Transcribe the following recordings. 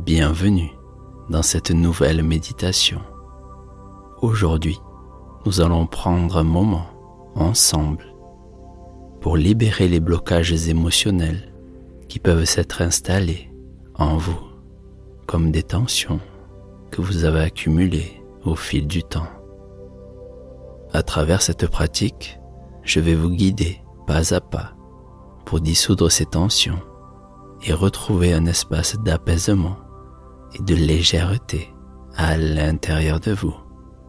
Bienvenue dans cette nouvelle méditation. Aujourd'hui, nous allons prendre un moment ensemble pour libérer les blocages émotionnels qui peuvent s'être installés en vous comme des tensions que vous avez accumulées au fil du temps. À travers cette pratique, je vais vous guider pas à pas pour dissoudre ces tensions et retrouver un espace d'apaisement et de légèreté à l'intérieur de vous.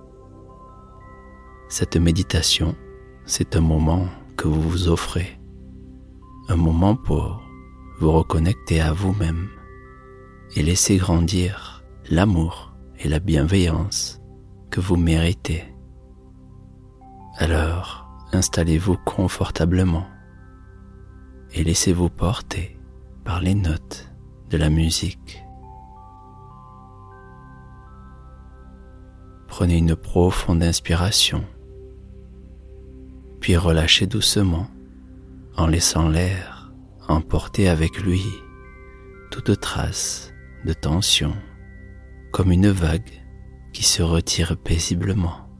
Cette méditation, c'est un moment que vous vous offrez, un moment pour vous reconnecter à vous-même et laisser grandir l'amour et la bienveillance que vous méritez. Alors, installez-vous confortablement et laissez-vous porter par les notes de la musique. Prenez une profonde inspiration, puis relâchez doucement en laissant l'air emporter avec lui toute trace de tension, comme une vague qui se retire paisiblement.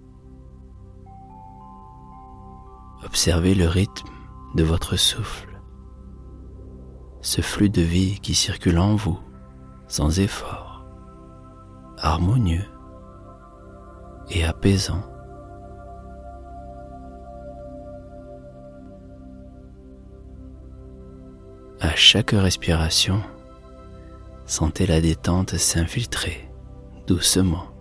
Observez le rythme de votre souffle, ce flux de vie qui circule en vous sans effort, harmonieux et apaisant. À chaque respiration, sentez la détente s'infiltrer doucement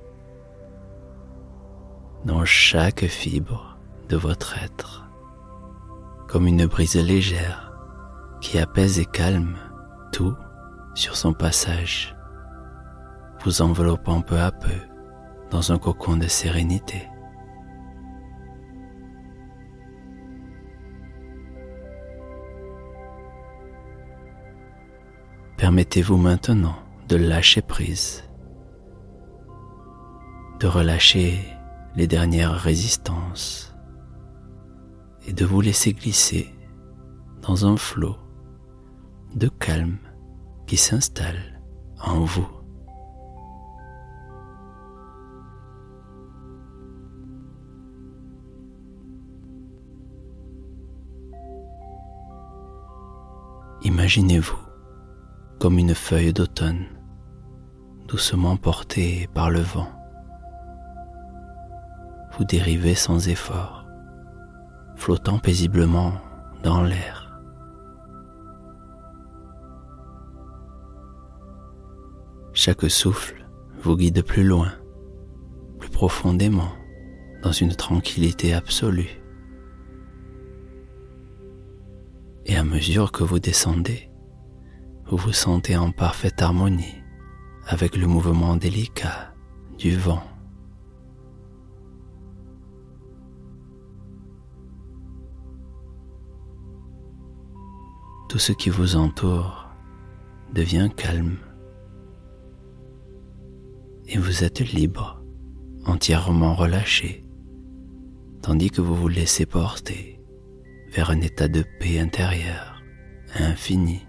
dans chaque fibre de votre être, comme une brise légère qui apaise et calme tout sur son passage, vous enveloppant peu à peu dans un cocon de sérénité. Permettez-vous maintenant de lâcher prise, de relâcher les dernières résistances et de vous laisser glisser dans un flot de calme qui s'installe en vous. Imaginez-vous comme une feuille d'automne, doucement portée par le vent. Vous dérivez sans effort, flottant paisiblement dans l'air. Chaque souffle vous guide plus loin, plus profondément, dans une tranquillité absolue. Et à mesure que vous descendez, vous vous sentez en parfaite harmonie avec le mouvement délicat du vent. Tout ce qui vous entoure devient calme et vous êtes libre, entièrement relâché, tandis que vous vous laissez porter vers un état de paix intérieure infini.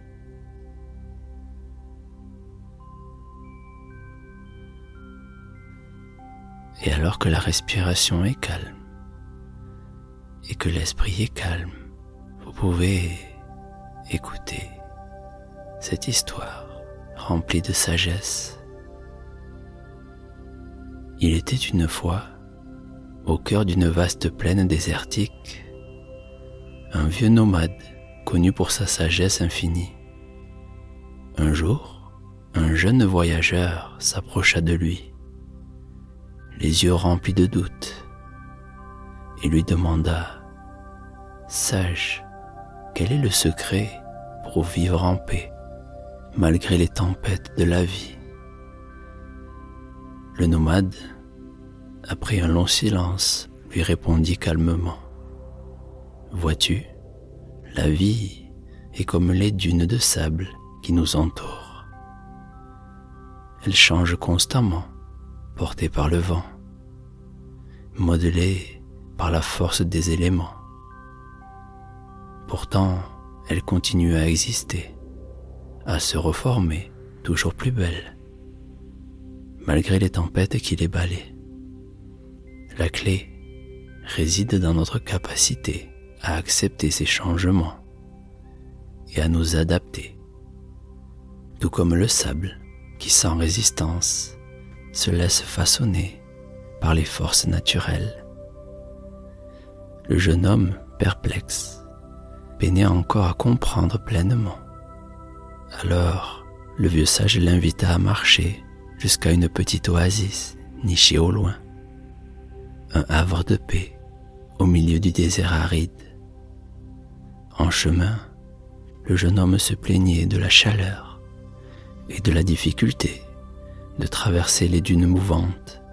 Et alors que la respiration est calme et que l'esprit est calme, vous pouvez écouter cette histoire remplie de sagesse. Il était une fois, au cœur d'une vaste plaine désertique, un vieux nomade connu pour sa sagesse infinie. Un jour, un jeune voyageur s'approcha de lui, les yeux remplis de doute, et lui demanda « Sage, quel est le secret pour vivre en paix, malgré les tempêtes de la vie ?» Le nomade, après un long silence, lui répondit calmement « Vois-tu, la vie est comme les dunes de sable qui nous entourent. Elle change constamment, portée par le vent, modelée par la force des éléments. Pourtant, elle continue à exister, à se reformer toujours plus belle, malgré les tempêtes qui les balaient. La clé réside dans notre capacité à accepter ces changements et à nous adapter, tout comme le sable qui, sans résistance, se laisse façonner par les forces naturelles. Le jeune homme, perplexe, peinait encore à comprendre pleinement. Alors, le vieux sage l'invita à marcher jusqu'à une petite oasis nichée au loin, un havre de paix au milieu du désert aride. En chemin, le jeune homme se plaignait de la chaleur et de la difficulté de traverser les dunes mouvantes.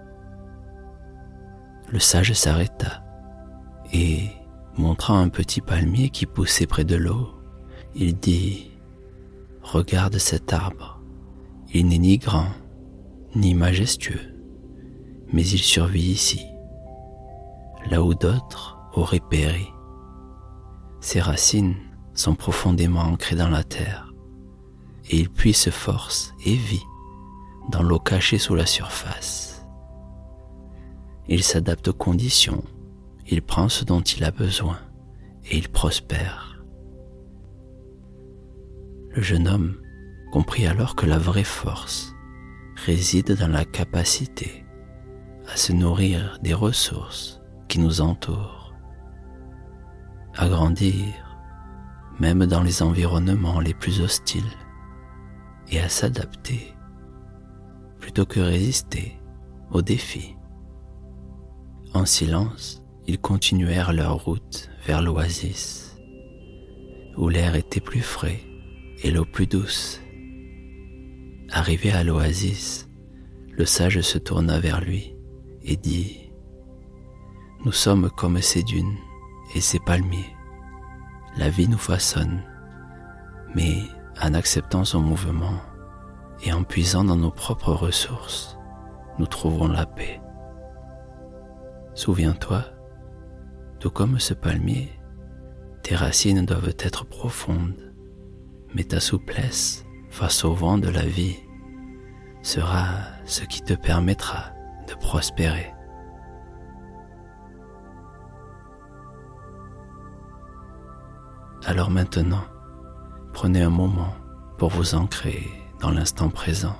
Le sage s'arrêta et, montrant un petit palmier qui poussait près de l'eau, il dit : « Regarde cet arbre, il n'est ni grand, ni majestueux, mais il survit ici, là où d'autres auraient péri. Ses racines sont profondément ancrées dans la terre, et il puise force et vie dans l'eau cachée sous la surface. Il s'adapte aux conditions, il prend ce dont il a besoin, et il prospère. » Le jeune homme comprit alors que la vraie force réside dans la capacité à se nourrir des ressources qui nous entourent, à grandir même dans les environnements les plus hostiles et à s'adapter plutôt que résister aux défis. En silence, ils continuèrent leur route vers l'oasis, où l'air était plus frais et l'eau plus douce. Arrivé à l'oasis, le sage se tourna vers lui et dit : « Nous sommes comme ces dunes et ces palmiers. La vie nous façonne, mais en acceptant son mouvement et en puisant dans nos propres ressources, nous trouverons la paix. Souviens-toi, tout comme ce palmier, tes racines doivent être profondes, mais ta souplesse face au vent de la vie sera ce qui te permettra de prospérer. » Alors maintenant, prenez un moment pour vous ancrer dans l'instant présent.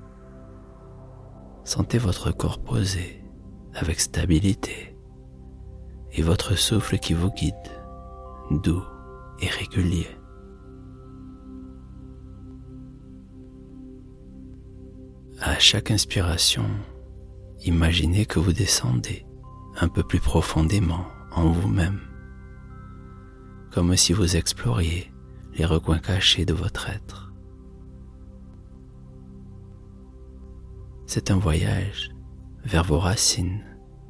Sentez votre corps posé avec stabilité et votre souffle qui vous guide, doux et régulier. À chaque inspiration, imaginez que vous descendez un peu plus profondément en vous-même, comme si vous exploriez les recoins cachés de votre être. C'est un voyage vers vos racines,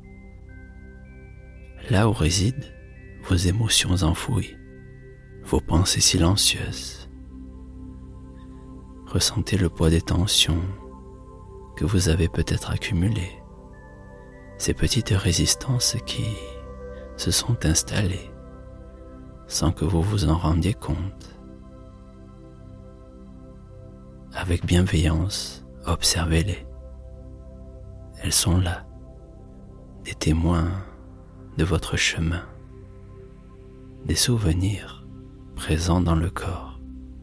là où résident vos émotions enfouies, vos pensées silencieuses. Ressentez le poids des tensions que vous avez peut-être accumulées, ces petites résistances qui se sont installées sans que vous vous en rendiez compte. Avec bienveillance, observez-les. Elles sont là, des témoins de votre chemin, des souvenirs présents dans le corps.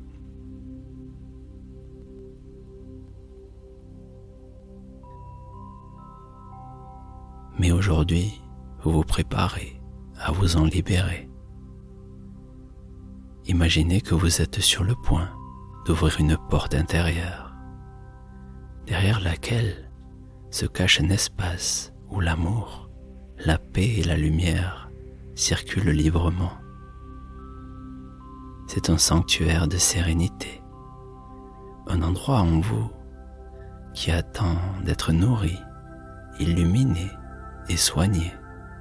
Mais aujourd'hui, vous vous préparez à vous en libérer. Imaginez que vous êtes sur le point d'ouvrir une porte intérieure, derrière laquelle se cache un espace où l'amour, la paix et la lumière circulent librement. C'est un sanctuaire de sérénité, un endroit en vous qui attend d'être nourri, illuminé et soigné.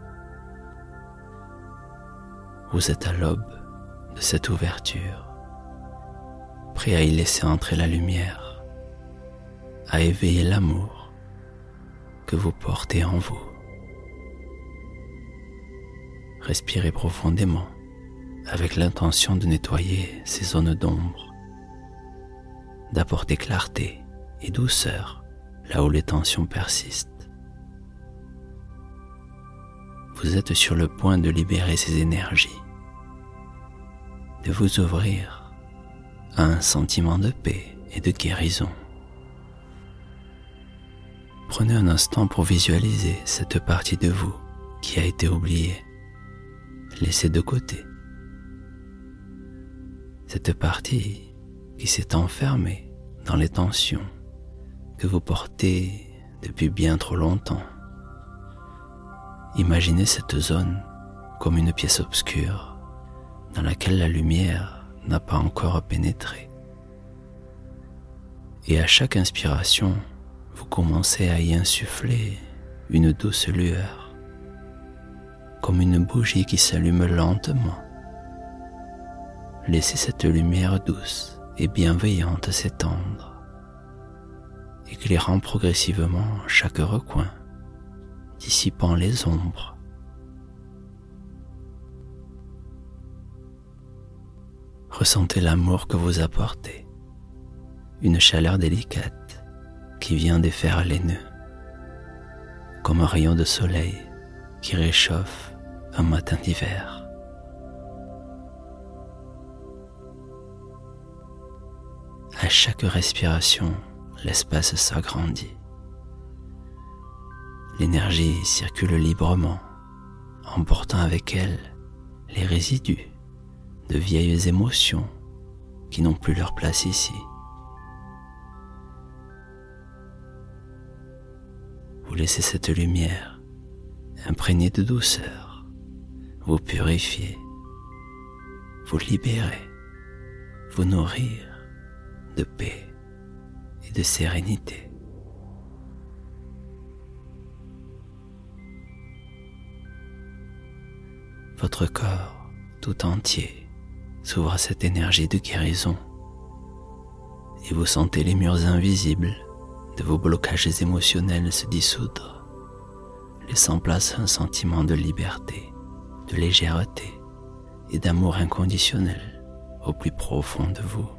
Vous êtes à l'aube de cette ouverture, prêt à y laisser entrer la lumière, à éveiller l'amour que vous portez en vous. Respirez profondément avec l'intention de nettoyer ces zones d'ombre. d'apporter clarté et douceur là où les tensions persistent. Vous êtes sur le point de libérer ces énergies, de vous ouvrir à un sentiment de paix et de guérison. Prenez un instant pour visualiser cette partie de vous qui a été oubliée, laissée de côté. Cette partie qui s'est enfermée dans les tensions que vous portez depuis bien trop longtemps. Imaginez cette zone comme une pièce obscure dans laquelle la lumière n'a pas encore pénétré. Et à chaque inspiration, vous commencez à y insuffler une douce lueur, comme une bougie qui s'allume lentement. Laissez cette lumière douce et bienveillante s'étendre, éclairant progressivement chaque recoin, dissipant les ombres. Ressentez l'amour que vous apportez, une chaleur délicate qui vient défaire les nœuds, comme un rayon de soleil qui réchauffe un matin d'hiver. À chaque respiration, l'espace s'agrandit. L'énergie circule librement, emportant avec elle les résidus de vieilles émotions qui n'ont plus leur place ici. Vous laissez cette lumière imprégnée de douceur vous purifier, vous libérer, vous nourrir de paix et de sérénité. Votre corps tout entier s'ouvre à cette énergie de guérison et vous sentez les murs invisibles de vos blocages émotionnels se dissoudre, laissant place à un sentiment de liberté, de légèreté et d'amour inconditionnel au plus profond de vous.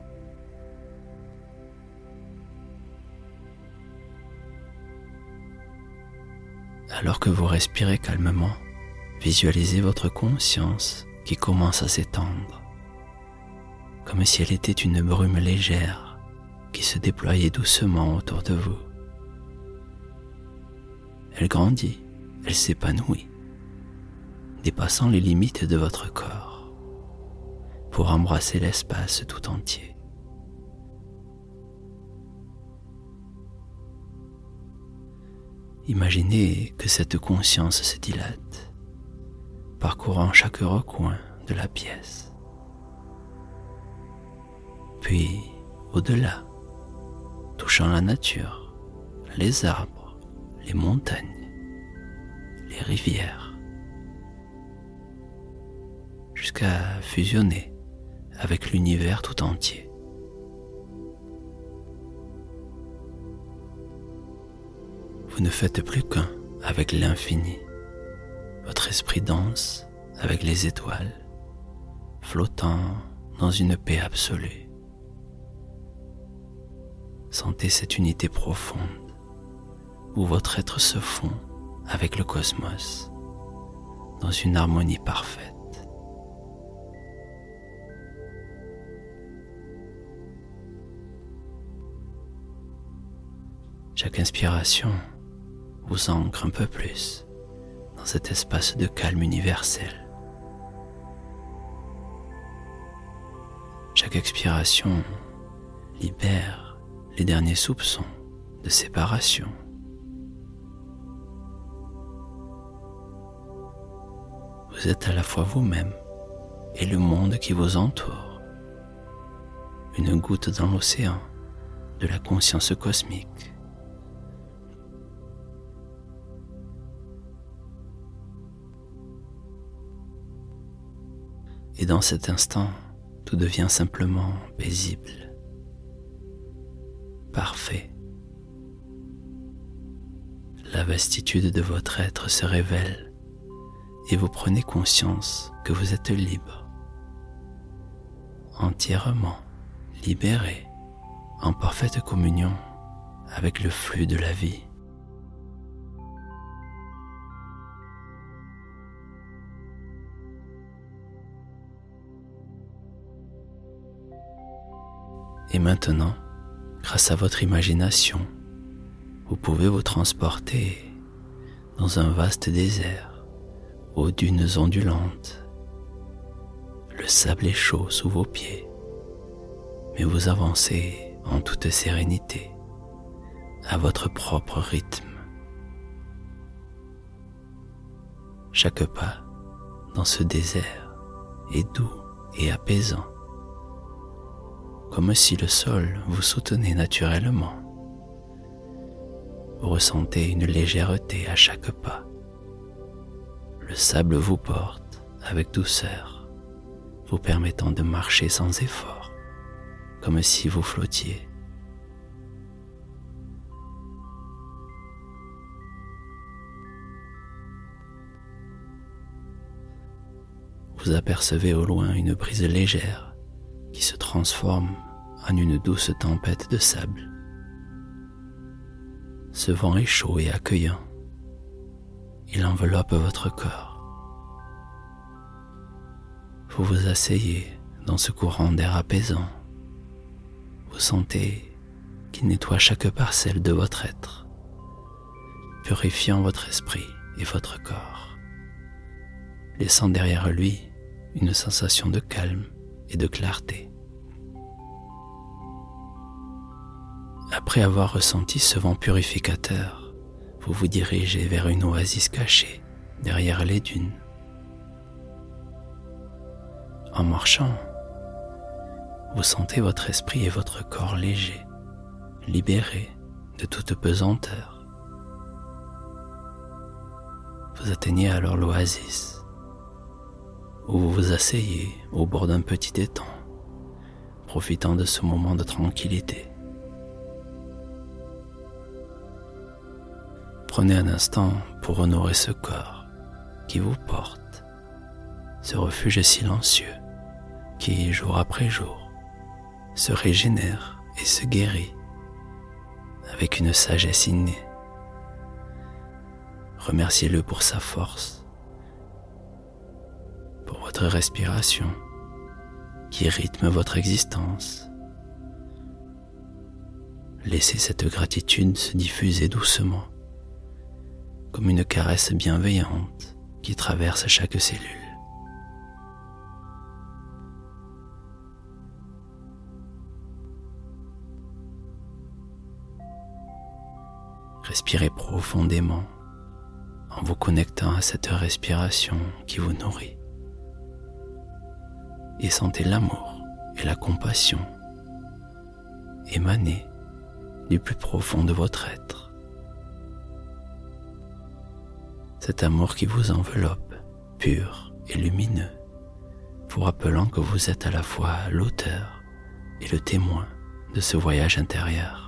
Alors que vous respirez calmement, visualisez votre conscience qui commence à s'étendre, comme si elle était une brume légère qui se déployait doucement autour de vous. Elle grandit, elle s'épanouit, dépassant les limites de votre corps, pour embrasser l'espace tout entier. Imaginez que cette conscience se dilate, parcourant chaque recoin de la pièce. Puis, au-delà, touchant la nature, les arbres, les montagnes, les rivières, jusqu'à fusionner avec l'univers tout entier. Vous ne faites plus qu'un avec l'infini. Votre esprit danse avec les étoiles, flottant dans une paix absolue. Sentez cette unité profonde où votre être se fond avec le cosmos dans une harmonie parfaite. Chaque inspiration vous ancre un peu plus dans cet espace de calme universel. Chaque expiration libère les derniers soupçons de séparation. Vous êtes à la fois vous-même et le monde qui vous entoure, une goutte dans l'océan de la conscience cosmique. Et dans cet instant, tout devient simplement paisible, parfait. La vastitude de votre être se révèle et vous prenez conscience que vous êtes libre, entièrement libéré en parfaite communion avec le flux de la vie. Et maintenant, grâce à votre imagination, vous pouvez vous transporter dans un vaste désert, aux dunes ondulantes. Le sable est chaud sous vos pieds, mais vous avancez en toute sérénité, à votre propre rythme. Chaque pas dans ce désert est doux et apaisant, comme si le sol vous soutenait naturellement. Vous ressentez une légèreté à chaque pas. Le sable vous porte avec douceur, vous permettant de marcher sans effort, comme si vous flottiez. Vous apercevez au loin une brise légère qui se transforme en une douce tempête de sable. Ce vent est chaud et accueillant. Il enveloppe votre corps. Vous vous asseyez dans ce courant d'air apaisant. Vous sentez qu'il nettoie chaque parcelle de votre être, purifiant votre esprit et votre corps, laissant derrière lui une sensation de calme et de clarté. Après avoir ressenti ce vent purificateur, vous vous dirigez vers une oasis cachée derrière les dunes. En marchant, vous sentez votre esprit et votre corps légers, libérés de toute pesanteur. Vous atteignez alors l'oasis, où vous vous asseyez au bord d'un petit étang, profitant de ce moment de tranquillité. Prenez un instant pour honorer ce corps qui vous porte, ce refuge silencieux qui, jour après jour, se régénère et se guérit avec une sagesse innée. Remerciez-le pour sa force, pour votre respiration qui rythme votre existence. Laissez cette gratitude se diffuser doucement, comme une caresse bienveillante qui traverse chaque cellule. Respirez profondément en vous connectant à cette respiration qui vous nourrit. Et sentez l'amour et la compassion émaner du plus profond de votre être. Cet amour qui vous enveloppe, pur et lumineux, vous rappelant que vous êtes à la fois l'auteur et le témoin de ce voyage intérieur.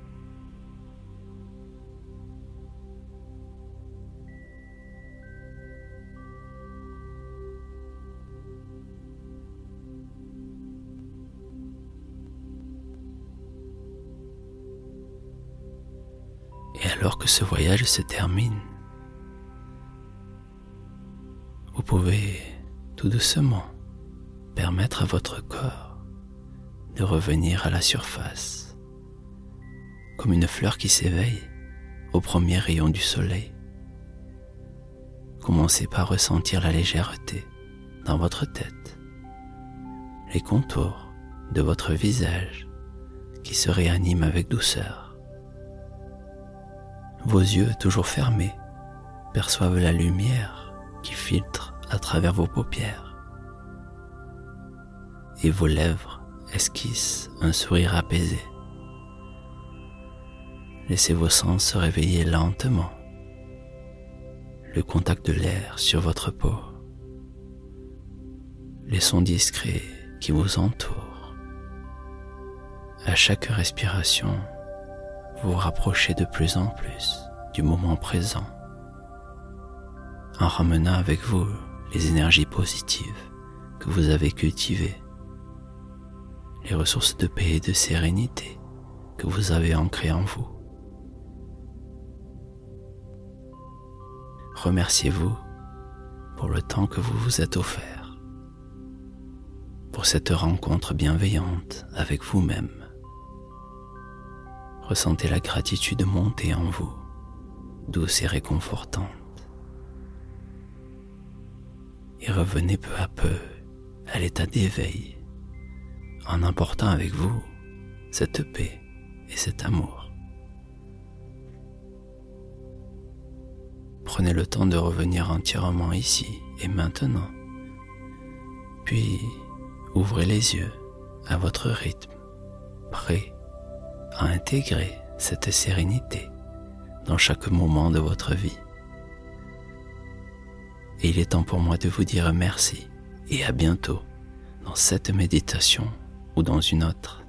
Et alors que ce voyage se termine, vous pouvez tout doucement permettre à votre corps de revenir à la surface, comme une fleur qui s'éveille au premier rayon du soleil. Commencez par ressentir la légèreté dans votre tête, les contours de votre visage qui se réaniment avec douceur. Vos yeux, toujours fermés, perçoivent la lumière qui filtre à travers vos paupières. Et vos lèvres esquissent un sourire apaisé. Laissez vos sens se réveiller lentement. Le contact de l'air sur votre peau, les sons discrets qui vous entourent. À chaque respiration, vous vous rapprochez de plus en plus du moment présent, en ramenant avec vous les énergies positives que vous avez cultivées, les ressources de paix et de sérénité que vous avez ancrée en vous. Remerciez-vous pour le temps que vous vous êtes offert, pour cette rencontre bienveillante avec vous-même. Ressentez la gratitude monter en vous, douce et réconfortante. Et revenez peu à peu à l'état d'éveil, en emportant avec vous cette paix et cet amour. Prenez le temps de revenir entièrement ici et maintenant, puis ouvrez les yeux à votre rythme, prêt à intégrer cette sérénité dans chaque moment de votre vie. Et il est temps pour moi de vous dire merci et à bientôt dans cette méditation ou dans une autre.